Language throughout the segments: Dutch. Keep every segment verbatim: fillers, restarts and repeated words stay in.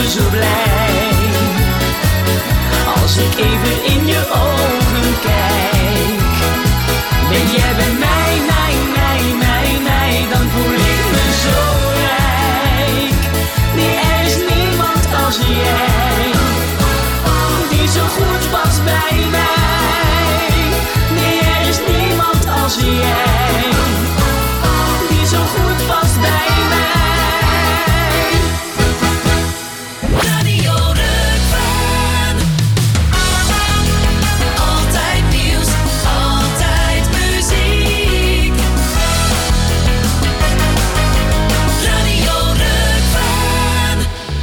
me zo blij. Als ik even in je ogen kijk, ben jij bij mij, mij, mij, mij, mij, dan voel ik me zo rijk. Nee, er is niemand als jij, die zo goed past bij mij. Nee, er is niemand als jij, die zo goed past bij mij. Radio Rukvan. Altijd nieuws, altijd muziek. Radio Rukvan.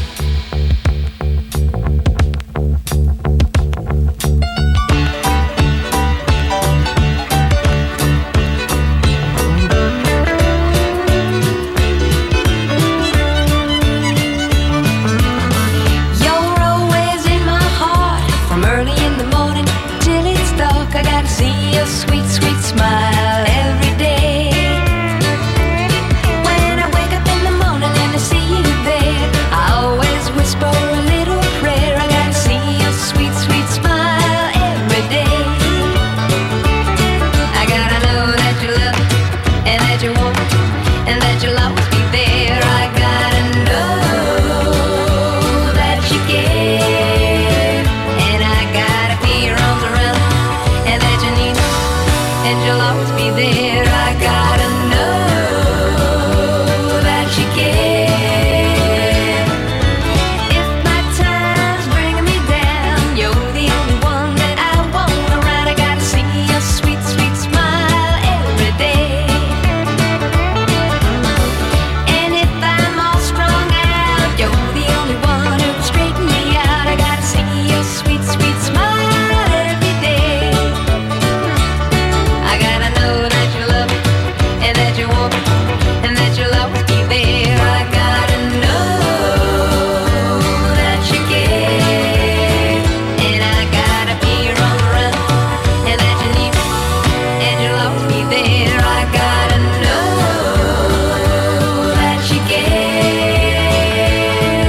You're always in my heart, from early in the morning till it's dark. I gotta see your sweet, sweet smile every day. When I wake up in the morning and I see you there, I always whisper a little prayer. I gotta see your sweet, sweet smile every day. I gotta know that you love me and that you want me and that you'll always be there. I gotta know that you care, and I gotta be your arms around me and that you need me and you'll always be there. I gotta know that you care. If my time's bringing me down, you're the only one that I want around. I gotta see your sweet, sweet smile every day. And if I'm all strung out, you're the only one who can straighten me out. I gotta see your sweet, sweet smile every day. I gotta know that you love me and that you want me and that you'll always be there. I gotta know that you care, and I gotta be your arm around and that you need me and you'll always be there. I gotta know that you care.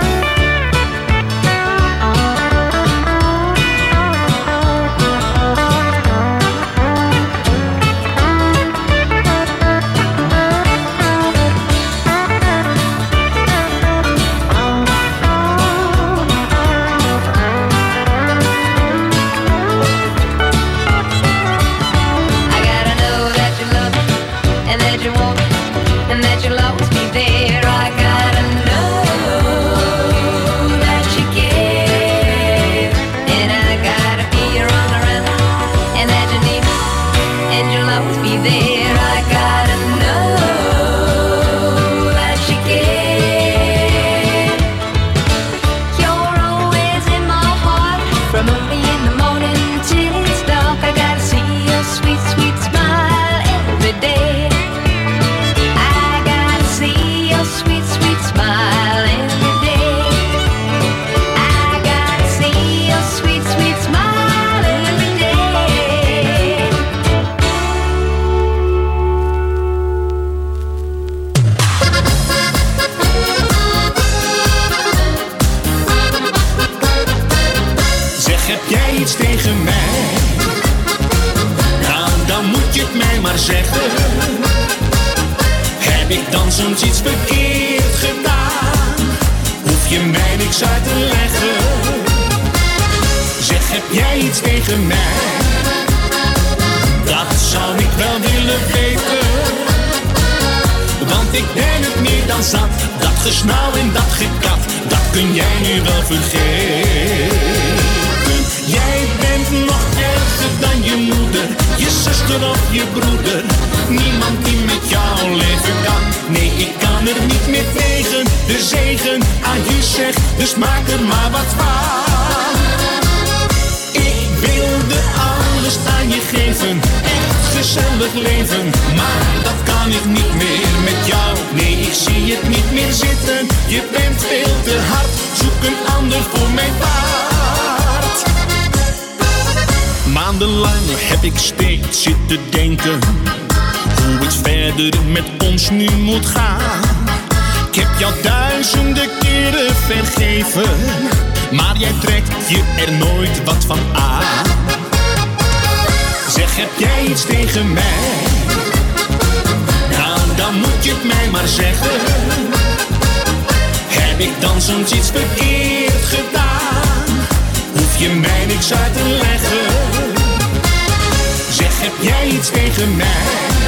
I gotta know that you love me and that you want me and that you'll always be there. I gotta know that you care, and I gotta be your arm around and that you need me and you'll always be there. I gotta know that you care. You're always in my heart, from early in the morning till it's dark. I gotta see your sweet, sweet smile every day. I gotta see your sweet, sweet smile every day. I gotta see your sweet, sweet smile every day. Zeg, heb jij iets tegen mij? Nou, dan moet je het mij maar zeggen. Heb ik dan soms iets verkeerd gedaan? Hoef je mij niks uit te leggen. Zeg, heb jij iets tegen mij? Dat zou ik wel willen weten. Want ik ben het meer dan zat. Dat gesnauw en dat gekat, dat kun jij nu wel vergeten. Jij bent nog erger dan je moeder, je zuster of je broeder. Niemand die met jou leven kan. Nee, ik kan er niet meer tegen. De zegen aan je zegt, dus maak er maar wat van. Ik wilde alles aan je geven, echt gezellig leven. Maar dat kan ik niet meer met jou. Nee, ik zie het niet meer zitten. Je bent veel te hard, zoek een ander voor mijn paard. Maandenlang heb ik steeds zitten denken hoe het verder met ons nu moet gaan. Ik heb jou duizenden keren vergeven, maar jij trekt je er nooit wat van aan. Zeg, heb jij iets tegen mij? Nou, dan moet je het mij maar zeggen. Heb ik dan soms iets verkeerd gedaan? Hoef je mij niks uit te leggen. Zeg, heb jij iets tegen mij?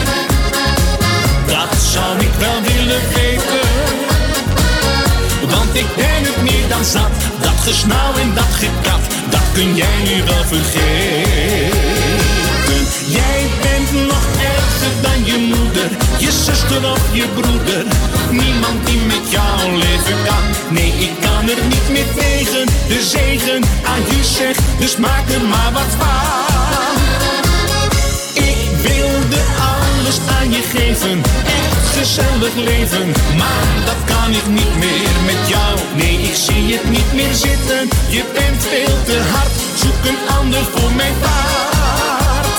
Dat zou ik wel willen weten. Want ik ben het meer dan zat. Dat gesnauw en dat gekat, dat kun jij nu wel vergeten. Jij bent nog erger dan je moeder, je zuster of je broeder. Niemand die met jou leven kan. Nee, ik kan er niet meer tegen. De zegen aan je zegt, dus maak er maar wat van. Ik wilde alles aan je geven, echt gezellig leven, maar dat kan ik niet meer met jou. Nee, ik zie het niet meer zitten. Je bent veel te hard, zoek een ander voor mijn paard.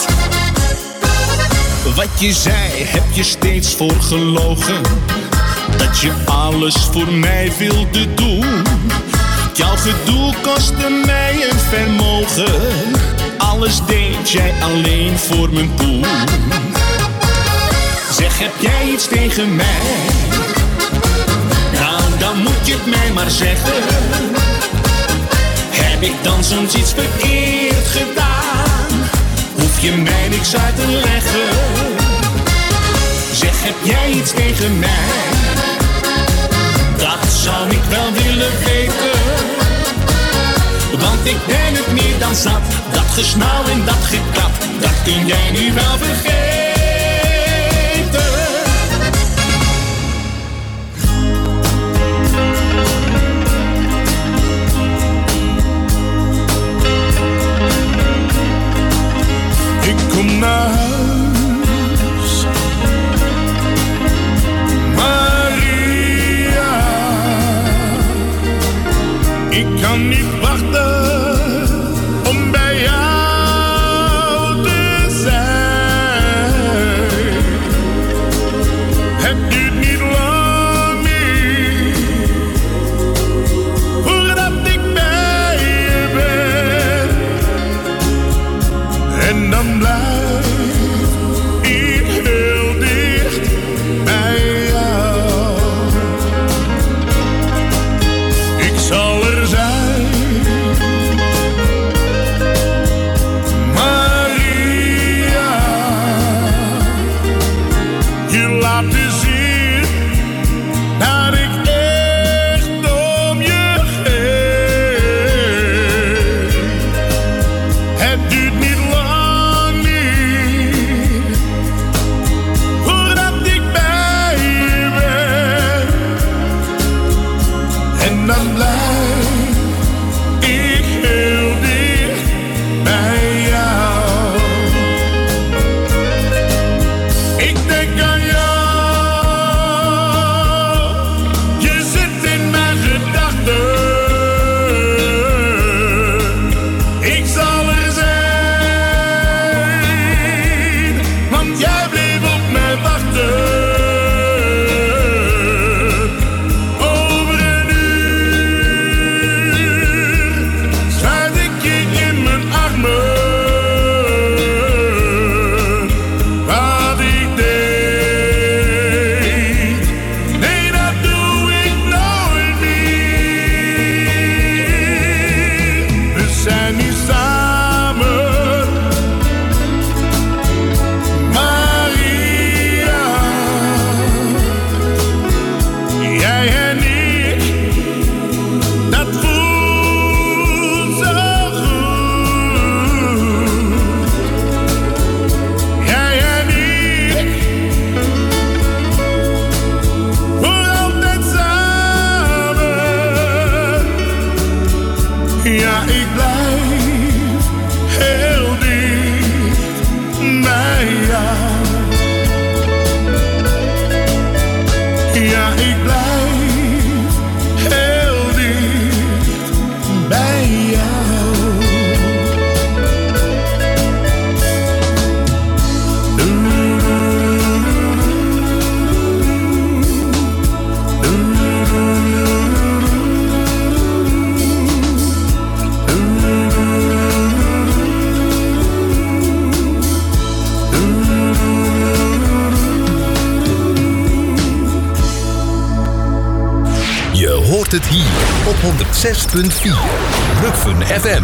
Wat je zei, heb je steeds voor gelogen. Dat je alles voor mij wilde doen. Jouw gedoe kostte mij een vermogen. Alles deed jij alleen voor mijn poen. Zeg, heb jij iets tegen mij? Nou, dan moet je het mij maar zeggen. Heb ik dan soms iets verkeerd gedaan? Hoef je mij niks uit te leggen. Zeg, heb jij iets tegen mij? Dat zou ik wel willen weten. Want ik ben het meer dan zat. Dat gesnauw en dat gekat, dat kun jij nu wel vergeten. Ik kom naar huis, Maria. Ik kan niet wachten om bij jou te zijn. hoort het hier op honderd zes punt vier Rukven F M.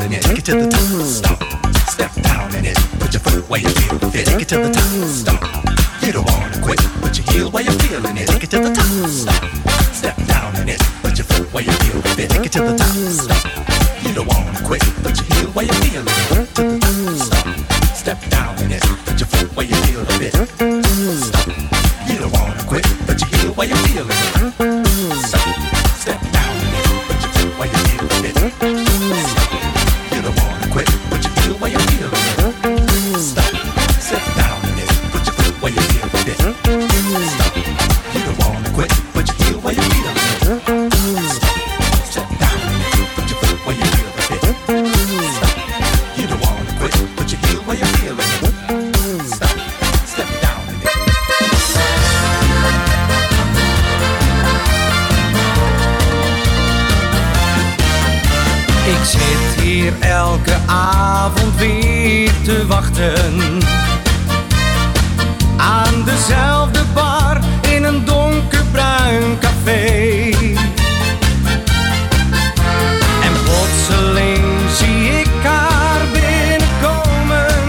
feeling it. Take it to the top. Stop. Step down in it. Put your foot where you feel fit. Take it to the top. Stop. You don't wanna quit. Put your heel where you're feeling it. Take it to the top. Stop. Step down in it. Put your foot where you feel fit. Take it to the top. Stop. You don't wanna quit. Put your heel where you're feeling it. To the top. Stop. Step down in it. Put your foot where you feel fit. Stop. You don't wanna quit. Put your heel where you're feeling it. Stop. Step down in it. Put your foot where you feel fit. Stop. You don't wanna quit. Put your heel where you're feeling it. Stop. Step down in it. Put your foot where you feel fit. Stop. You don't wanna quit. Put your heel where you're feeling it. Stop. Step down in it. Put your foot where you feel fit. Stop. You don't wanna quit. Put your heel where you're feeling it. Stop. Step down in it. Ik zit hier elke avond weer te wachten aan dezelfde bar in een donkerbruin café. En plotseling zie ik haar binnenkomen.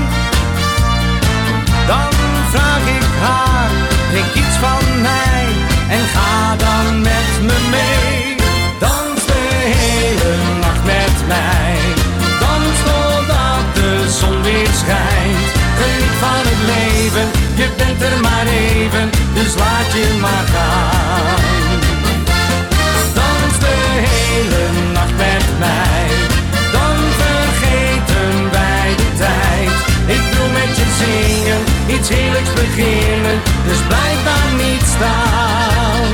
Dan vraag ik haar, drink iets van mij en ga dan met me mee. Dans de hele nacht met mij, dans totdat de zon weer schijnt. Geniet van het leven, je bent er maar even, dus laat je maar gaan. Dans de hele nacht met mij, dan vergeten wij de tijd. Ik wil met je zingen, iets heerlijks beginnen, dus blijf daar niet staan.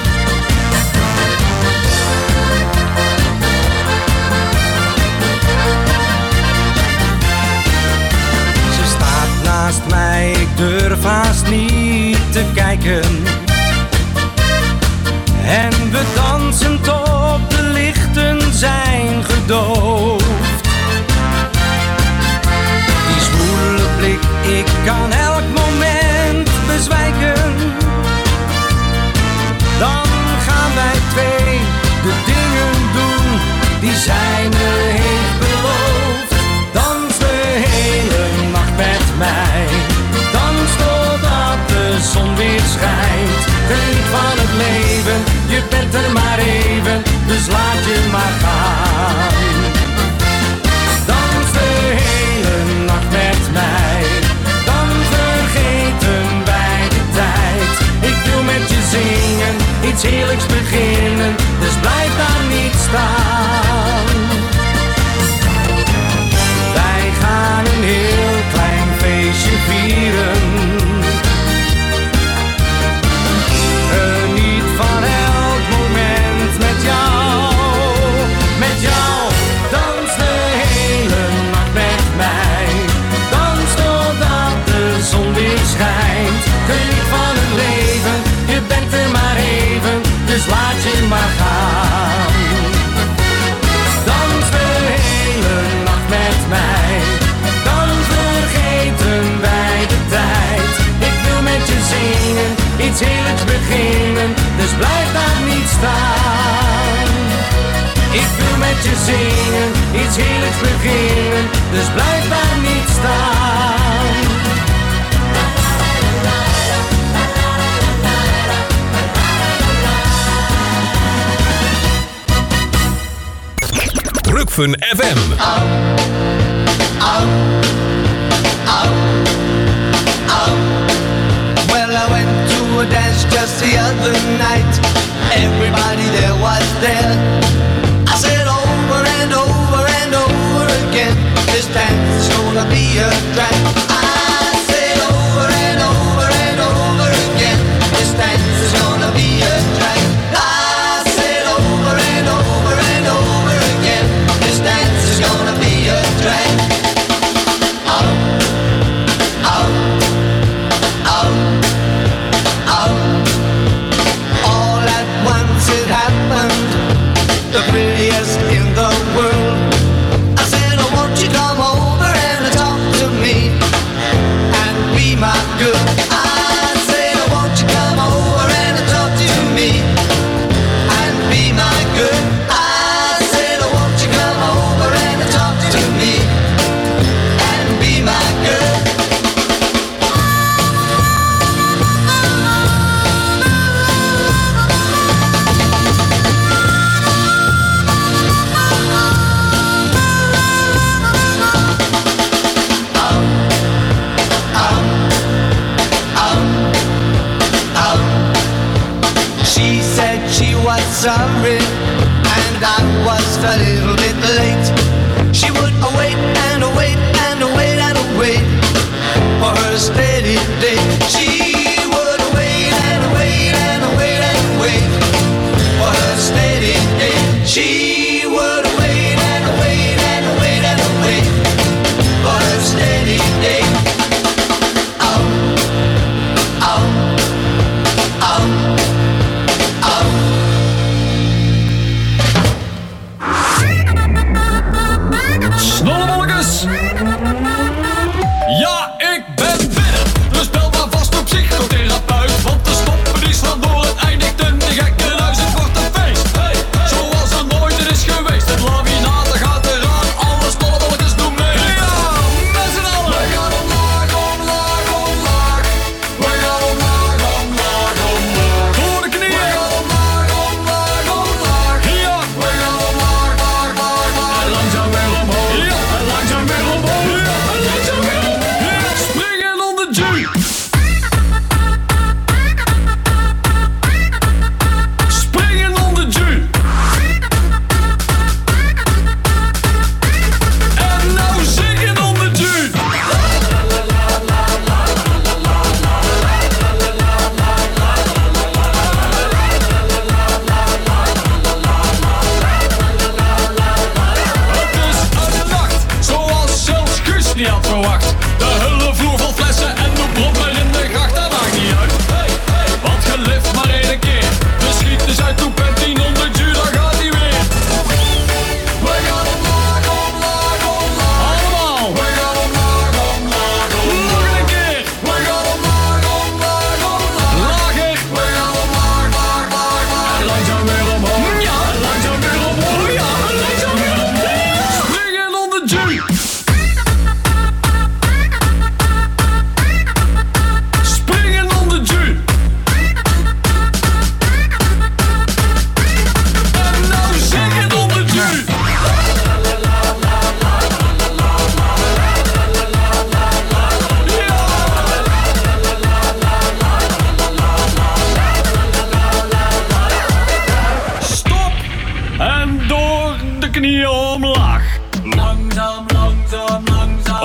Naast mij, ik durf haast niet te kijken. En we dansen tot de lichten zijn gedoofd. Die zwoele blik, ik kan elk moment bezwijken. Dan gaan wij twee de dingen doen die zij me heeft beloofd. Dans de hele nacht met mij, dans totdat de zon weer schijnt. Geniet van het leven, je bent er maar even, dus laat je maar gaan. Dans de hele nacht met mij, dan vergeten wij de tijd. Ik wil met je zingen, iets heerlijks beginnen, dus blijf daar niet staan. Wij gaan een heel klein feestje vieren. Geniet van elk moment met jou, met jou. Dans de hele nacht met mij, dans totdat de zon weer schijnt. Geniet van het leven, je bent er maar even, dus laat je maar gaan. Dans de hele nacht met mij, dan vergeten wij de tijd. Ik wil met je zingen, iets heerlijks beginnen, dus blijf daar niet staan. Ik wil met je zingen, iets heerlijks beginnen, dus blijf daar niet staan. Drukfun F M. Well, I went to a dance just the other night. Everybody there was there. I said over and over and over again, this dance is gonna be a drag. I said over and over and over again, this dance is gonna be a drag. I said over and over and over again, this dance is gonna be a drag. Oh, oh, oh, oh. All at once it happened. The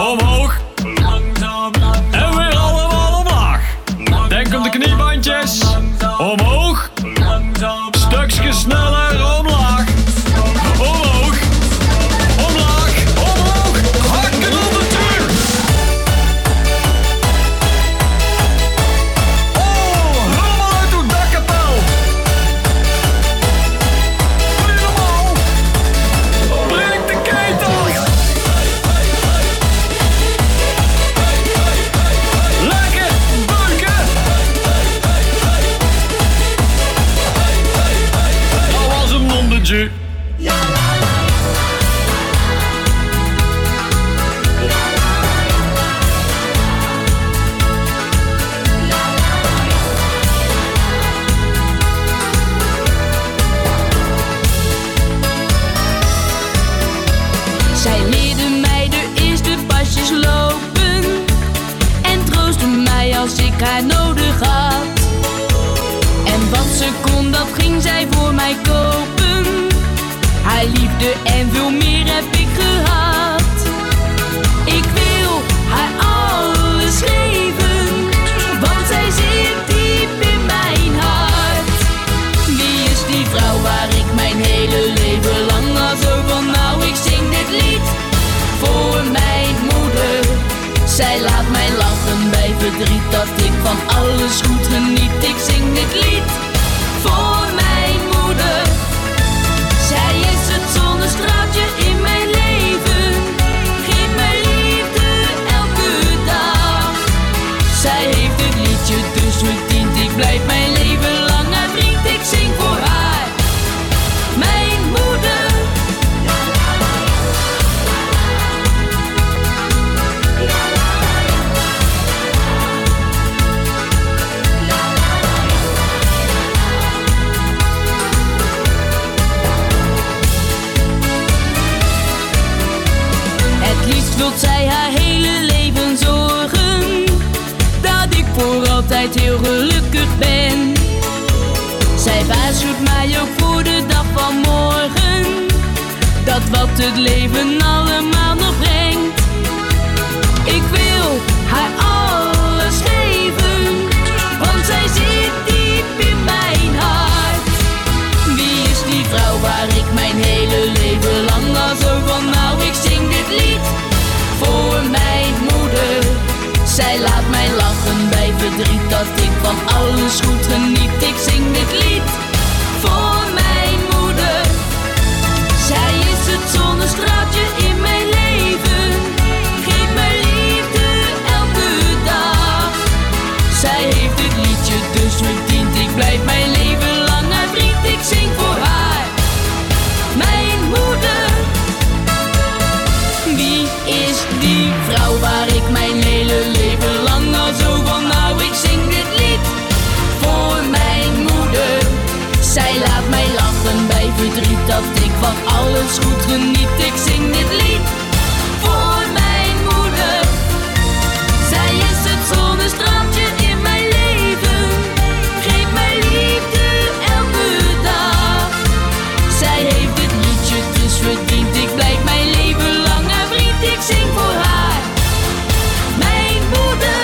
omhoog. En weer allemaal omlaag. Denk om de kniebandjes. Omhoog. Stukjes sneller omlaag. Omhoog. Omlaag. Omhoog. Hakken op de tuur. Oh, rommel uit uw dakkapel. Doe je normaal? Breek de ketel. Lekker buiken. Dat was een wondertje. Zij leerde mij de eerste pasjes lopen en troostte mij als ik haar nodig had. En wat ze kon, dat ging zij voor mij kopen. Haar liefde en veel meer heb ik gehad. Ik wil haar alles geven, want zij zit diep in mijn hart. Wie is die vrouw waar ik mijn hele leven lang al zo van nou, ik zing dit lied voor mijn moeder. Zij laat mij lachen bij verdriet, dat ik van alles goed geniet. Ik zing dit lied voor mijn moeder. Zij is het zonnestraaltje in mijn leven, geeft mij liefde elke dag. Zij heeft het liedje dus verdiend, ik blijf mijn leven lang haar vriend. Ik zing voor haar, mijn moeder. Het liefst wilt zij haar hele leven zorgen, dat ik voor altijd heel gelukkig ben. Zij waarschuwt mij ook voor de dag van morgen, dat wat het leven allemaal nog brengt. Ik wil haar alles geven, want zij zit diep in mijn hart. Wie is die vrouw waar ik mijn hele leven lang al zo van nou, ik zing dit lied voor mijn moeder. Zij laat mij lachen bij verdriet, dat ik van alles goed geniet. Ik zing dit lied voor mijn moeder. Zij is het zonnestraaltje in mijn leven, geeft mij liefde elke dag. Zij heeft het liedje dus verdiend, ik blijf mijn leven lang haar vriend. Ik zing voor haar, mijn moeder. Wie is die vrouw waar ik mijn hele leven lang al zo van nou, ik zing dit lied voor mijn moeder. Zij laat mij lachen bij verdriet, dat ik van alles goed geniet. Ik zing dit lied voor mijn moeder. Zij is het zonnestraaltje in mijn leven, geeft mij liefde elke dag. Zij heeft dit liedje dus verdiend, ik blijf mijn leven lang haar vriend. Ik zing voor haar, mijn moeder.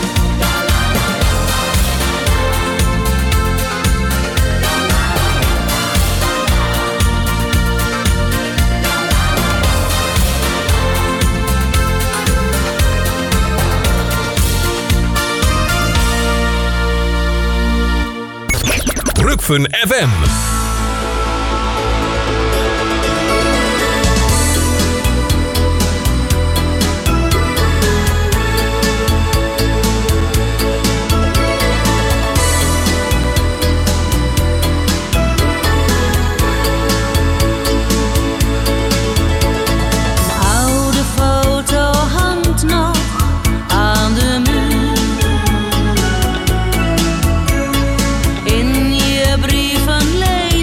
Drukfun F M. Oude foto hangt nog aan de muur. In je brieven lees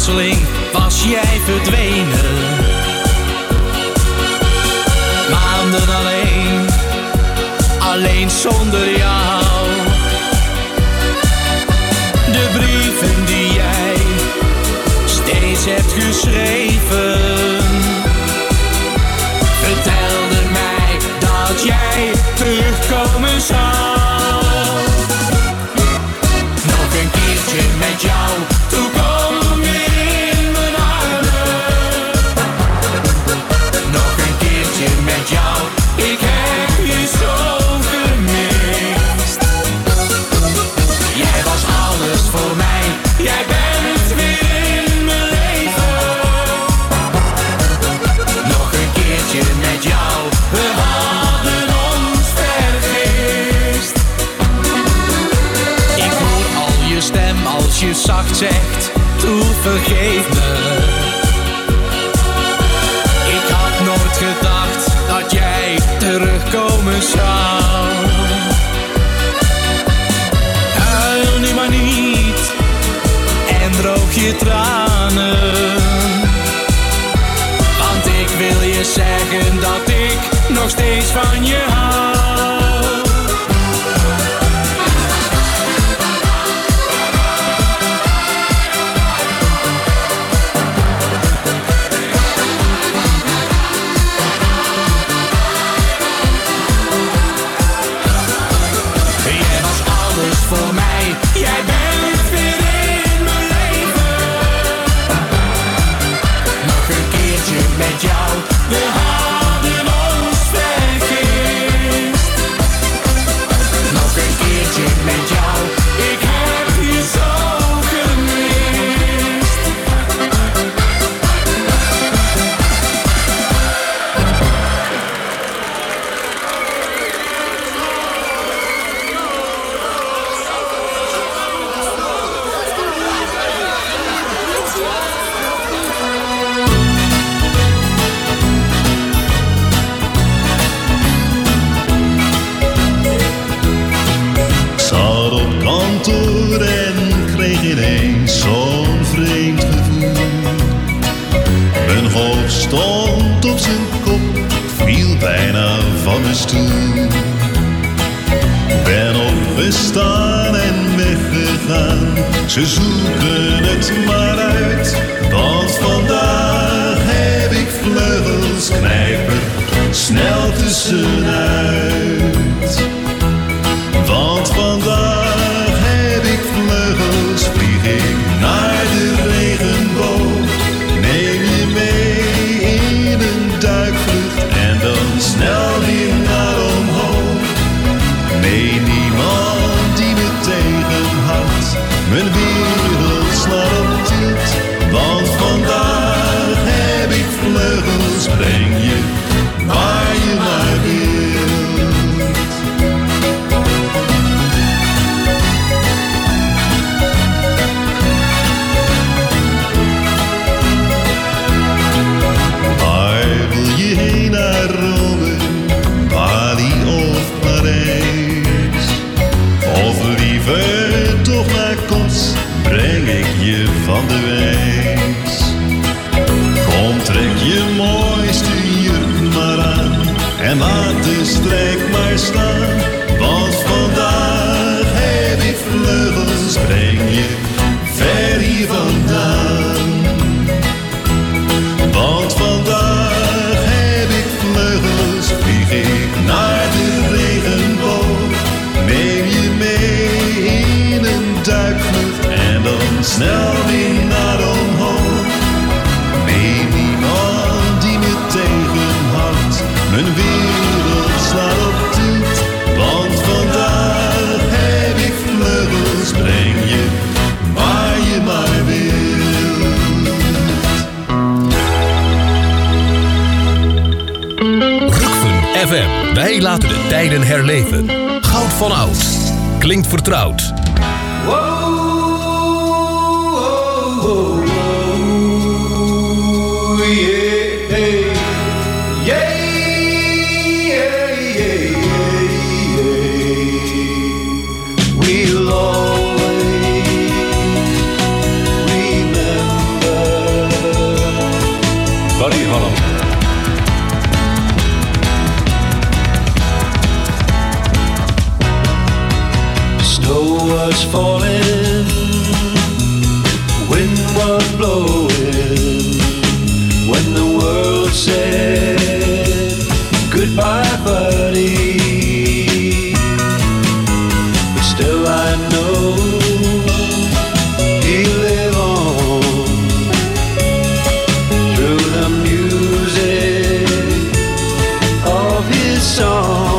plotseling was jij verdwenen. Maanden alleen, alleen zonder jou. De brieven die jij steeds hebt geschreven vertelden mij dat jij terugkomen zou. Nog een keertje met jou, toen kom weer in mijn armen. Nog een keertje met jou, ik heb je zo gemist. Jij was alles voor mij, jij bent weer in mijn leven. Nog een keertje met jou, we hadden ons vergist. Ik hoor al je stem als je zacht zegt, toe vergeef me. Ik had nooit gedacht dat jij terugkomen zou. Huil nu maar niet en droog je tranen, want ik wil je zeggen dat ik nog steeds van je hou. Jij was alles voor mij, jij bent weer in mijn leven. Nog een keertje met jou, we hadden ons vergist. Nog een keertje met jou, ik heb je zo gemist. Zat op kantoor en kreeg ineens zo'n vreemd gevoel. Mijn hoofd stond op zijn kop, viel bijna van mijn stoel. Ben opgestaan en weggegaan, ze zoeken het maar uit. Want vandaag heb ik vleugels, knijper snel tussenuit. Want vandaag heb ik vleugels, vlieg ik naar de regenboog. Neem je mee in een duikvlucht en dan snel weer naar omhoog. Nee, niemand die me tegenhoudt, mijn wereld slaat op tilt. Want vandaag heb ik vleugels, breng je waar je maar wilt. Waar wil je heen, naar Rome, Bali of Parijs? Of liever toch naar Kos, breng ik je van de wijs. Kom, trek je mooiste jurk maar aan en laat de strijk maar staan. Want vandaag heb ik vleugels, breng je ver hier vandaan. Want vandaag heb ik vleugels, vlieg ik naar de regenboog. Neem je mee in een duikvlucht en dan snel weer naar omhoog. Nee, niemand die me tegenhoudt, mijn wereld slaat op tilt. Want vandaag heb ik vleugels, breng je waar je maar wilt. Rukven F M. Wij laten de tijden herleven. Goud van oud. Klinkt vertrouwd. We'll always remember Snow was falling, wind was blowing, when the world said goodbye, buddy. But still I know he'll live on through the music of his song.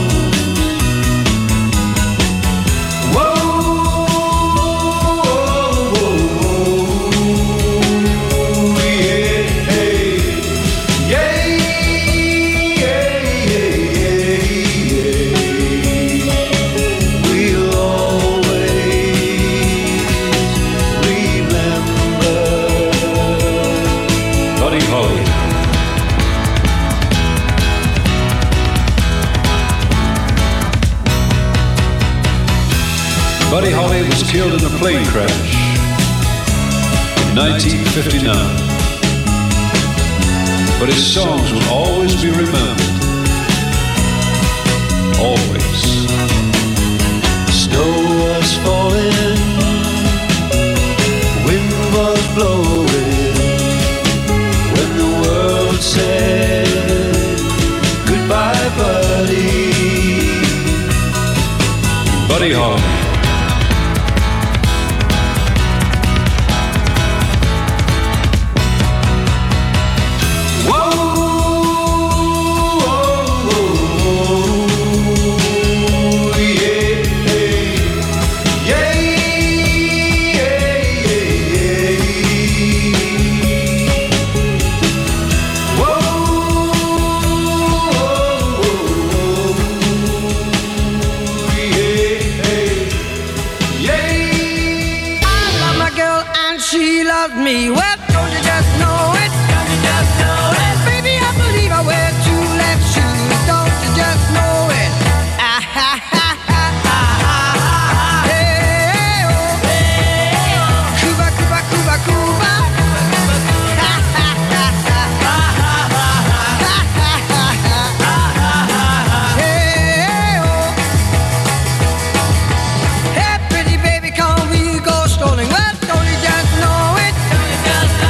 Buddy Holly was killed in a plane crash in nineteen fifty-nine. But his songs will always be remembered. Always. Snow was falling, wind was blowing, when the world said goodbye, buddy. Buddy Holly. Me, well, don't you just know it? Don't you just know it? Baby, I believe I wear two left shoes. Don't you just know it? Ah, ha, ha, ha, ha, ha. Hey, oh, hey, oh. Cuba, Cuba, Cuba, Cuba. Ha, ha, ha, ha, ha, ha, ha. Hey, oh. Hey, pretty baby, come we go strolling. Well, don't you just know it? Just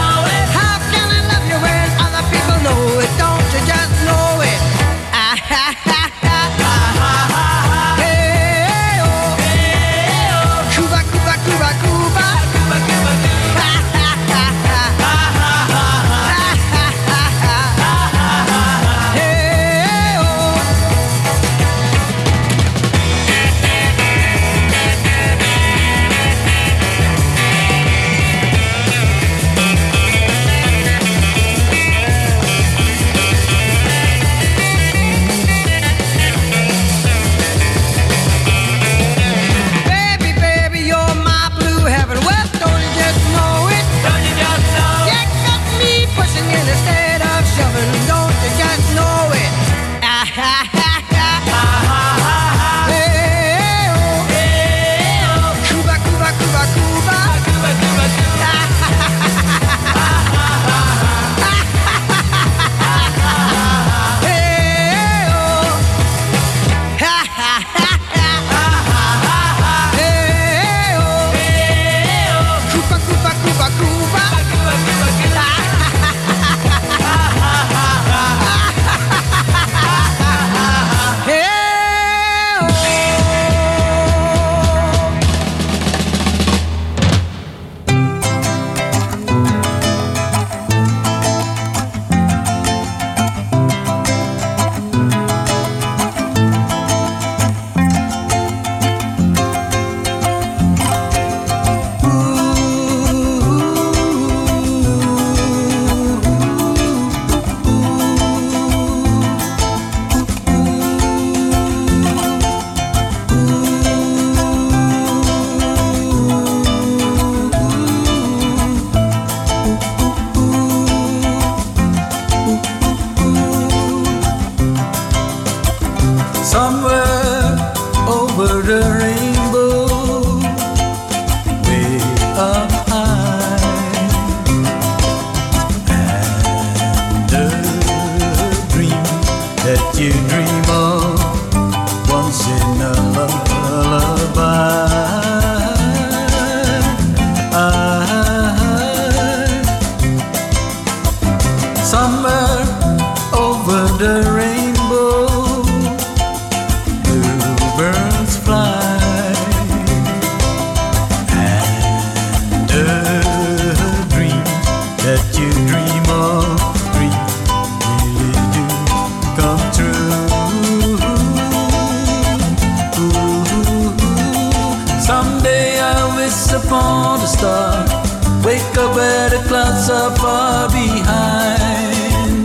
kiss upon a star. Wake up where the clouds are far behind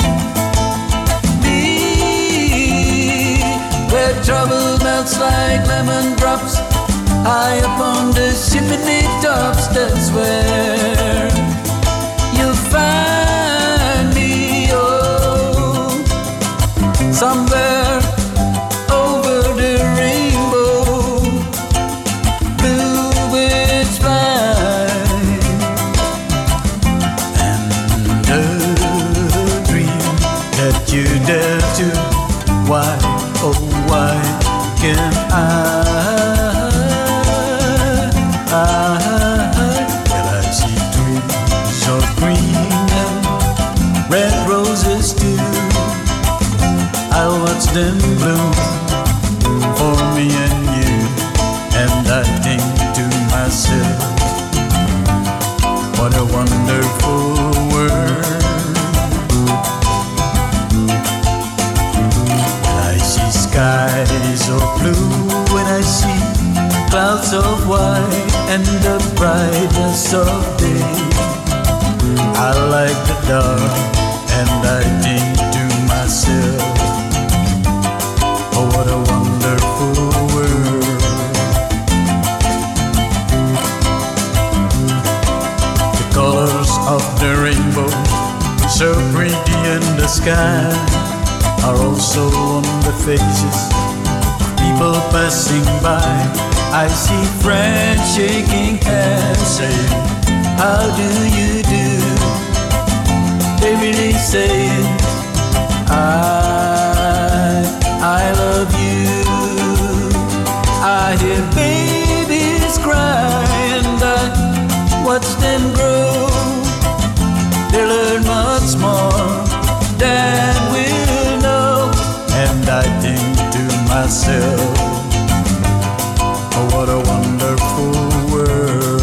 me, where trouble melts like lemon drops. High upon the chimney tops, that's where you'll find me. Oh, somewhere over the rainbow, bluebirds fly, and a dream that you dare to. Why, oh why can't I? Well, I see trees of green and red roses too. I'll watch them bloom for me and you, and I think to myself, what a wonderful world. I see skies of blue and I see clouds of white and the brightness of day. I like the dark and I think to myself, oh what a wonderful world. The colors of the rainbow, so pretty in the sky, are also on the faces of people passing by. I see friends shaking hands, saying, how do you do? They really saying, I, I love you. I hear babies cry and I watch them grow. They learn much more than we'll know. And I think to myself, oh, what a wonderful world.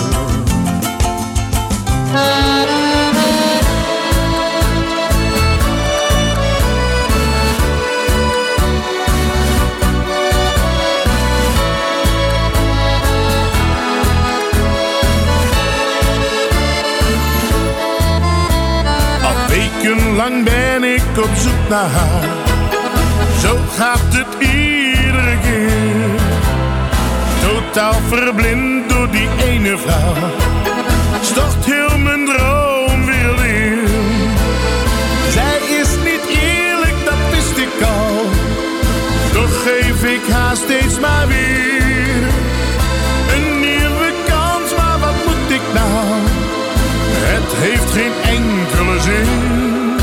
Al wekenlang ben ik op zoek naar haar. Zo gaat het iedere keer. Totaal verblind door die ene vrouw. Stocht heel mijn droom weer leer. Zij is niet eerlijk, dat wist ik al. Toch geef ik haar steeds maar weer een nieuwe kans, maar wat moet ik nou? Het heeft geen enkele zin.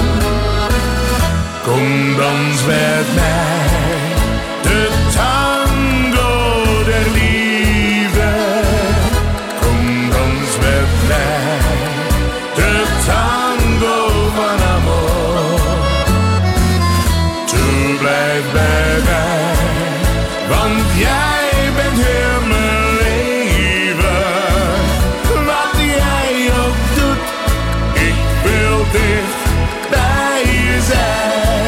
Kom dans met mij, de tango der liefde. Kom dans met mij, de tango van amor. Toe blijf bij mij, want jij bent heel mijn leven. Wat jij ook doet, ik wil dicht bij je zijn.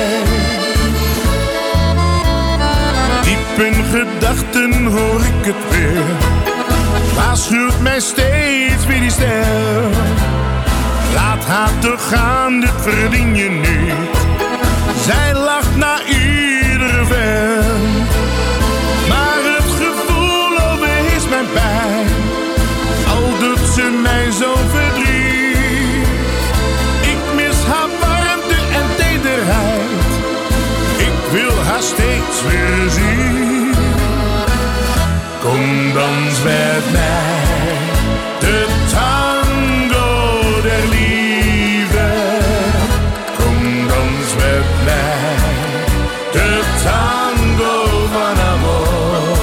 In gedachten hoor ik het weer, waarschuwt mij steeds weer die stem. Laat haar toch gaan, dit verdien je niet. Zij lacht na iedere vent, maar het gevoel overheerst mijn pijn. Al doet ze mij zo verdriet. Ik mis haar warmte en tederheid. Ik wil haar steeds weer zien. Kom dans met mij, de tango der liefde. Kom dans met mij, de tango van amor.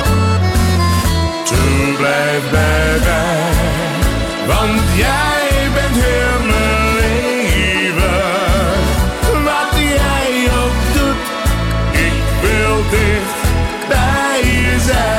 Toe blijf bij mij, want jij bent heel mijn leven. Wat jij ook doet, ik wil dicht bij je zijn.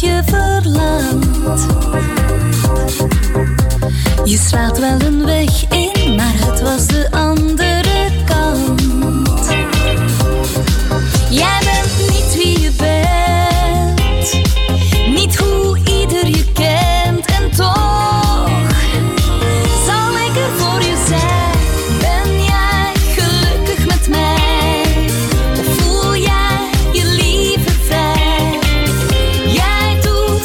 je verlangt. Je slaat wel een weg in, maar het was de andere kant. Jij bent niet wie je bent, niet hoe ieder je kent. En toch zal ik er voor je zijn. Ben jij gelukkig met mij? Of voel jij je liever vrij? Jij doet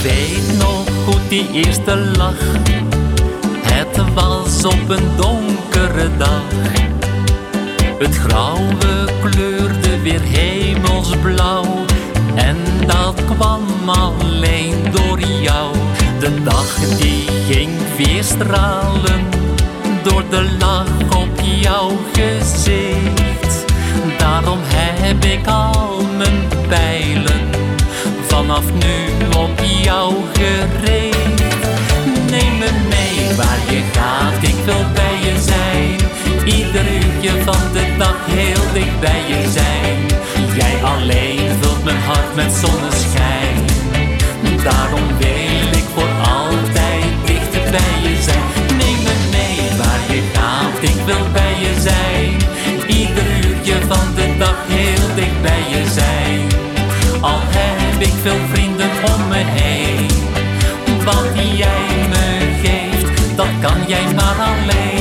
weet nog goed die eerste lach. Het was op een donkere dag. Het grauwe kleurde weer hemelsblauw. En dat kwam alleen door jou. De dag die ging weer stralen door de lach op jouw gezicht. Daarom heb ik al mijn pijlen vanaf nu op jou gericht. Neem me mee waar je gaat, ik wil bij je zijn. Ieder uurtje van de dag heel dicht bij je zijn. Jij alleen vult mijn hart met zonneschijn. Daarom wil ik voor altijd dichter bij je zijn. Neem me mee waar je gaat, ik wil bij je zijn. Ieder uurtje van de dag heel dicht bij je zijn. Al heb ik veel vrienden om me heen. Wat jij me geeft, dat kan jij maar alleen.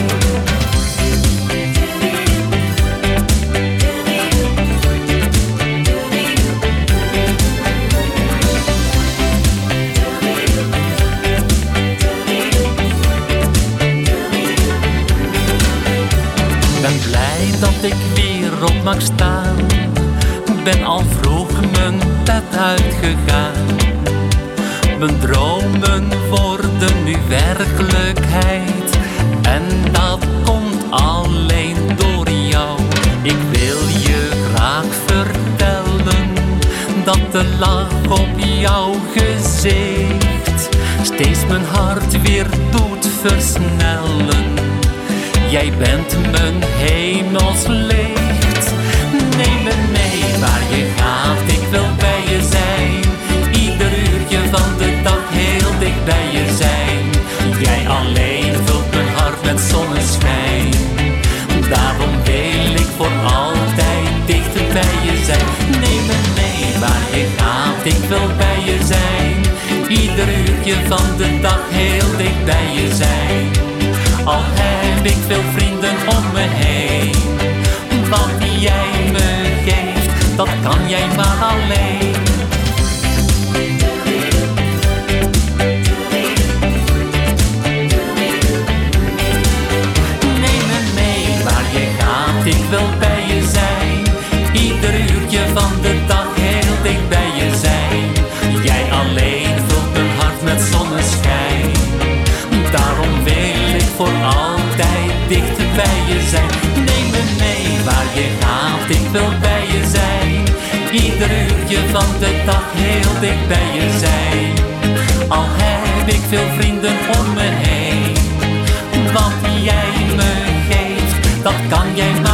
Ben blij dat ik weer op mag staan. Ben al vroeg mijn bed uitgegaan. Mijn dromen worden nu werkelijkheid. En dat komt alleen door jou. Ik wil je graag vertellen dat de lach op jouw gezicht steeds mijn hart weer doet versnellen. Jij bent mijn hemelslicht. Neem me mee waar je gaat, ik wil bij je zijn. Ieder uurtje van de dag heel dicht bij je zijn. Jij alleen vult mijn hart met zonneschijn. Daarom wil ik voor altijd dichter bij je zijn. Neem me mee waar je gaat, ik wil bij je zijn. Ieder uurtje van de dag heel dicht bij je zijn. Al heb ik veel vrienden om me heen. Wat jij me geeft, dat kan jij maar alleen. Neem me mee waar je gaat, ik wil bij je zijn. Ieder uurtje van de dag heel dicht bij je zijn. Jij alleen vult mijn hart met zonneschijn. Daarom wil ik voor altijd dichter bij je zijn. Neem me mee waar je gaat, ik wil bij je zijn. Ieder uurtje van de dag heel dicht bij je zijn. Al heb ik veel vrienden om me heen. Wat jij me geeft, dat kan jij maar